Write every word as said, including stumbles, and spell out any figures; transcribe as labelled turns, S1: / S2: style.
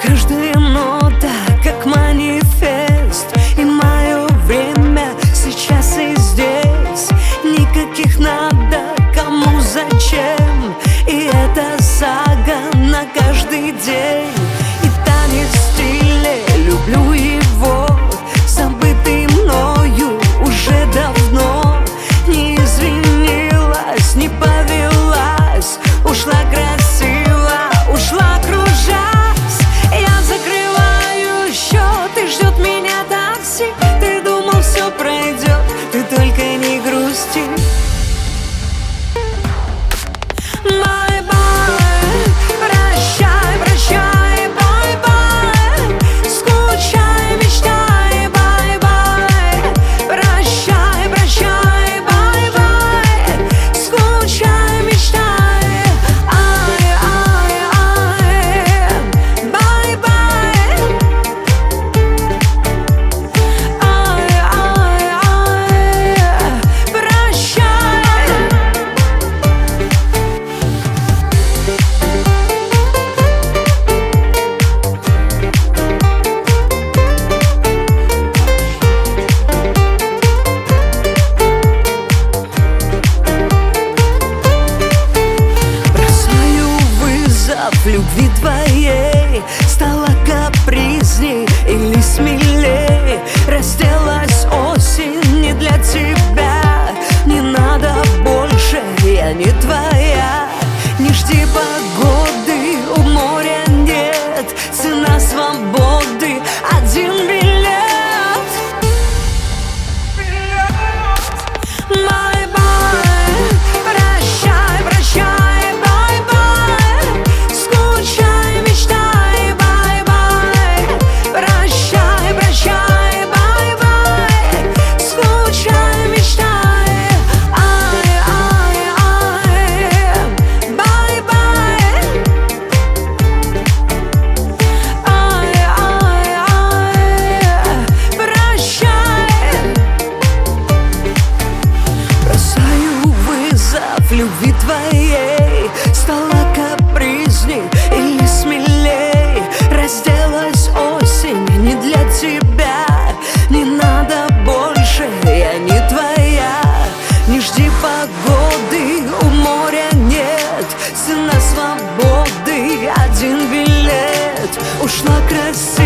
S1: Каждая нота как манифест, и мое время сейчас и здесь. Никаких надо, кому зачем, и это сага на каждый день. И танец в стиле, люблю его, забытый мною уже давно. Не извинилась, не повелась, ушла красиво, ушла кружась. Я закрываю счет, и ждет меня такси. Ты думал, все пройдет, ты только не грусти. Бай-бай, прощай, прощай, бай-бай. Скучай, мечтай, бай-бай. Прощай, прощай, бай-бай. Скучай, мечтай, ай-ай-ай. Бай-бай, ай-ай-ай. Прощай. Бросаю вызов любви твоей, стала капризней или смелей. Разделась осень не для тебя, не надо больше, я не твоя. Не жди погоды, у моря нет, цена свободы один билет. Бай-бай, прощай, прощай, бай-бай. Скучай, мечтай, бай-бай. Прощай, прощай, бай-бай. Скучай, мечтай, ай-ай-ай. Бай-бай, ай-ай-ай. Прощай. Бросаю вызов любви твоей, стала капризней или смелей. Разделась осень не для тебя, не надо больше, я не твоя. Не жди погоды, у моря нет, цена свободы один билет. Ушла красиво,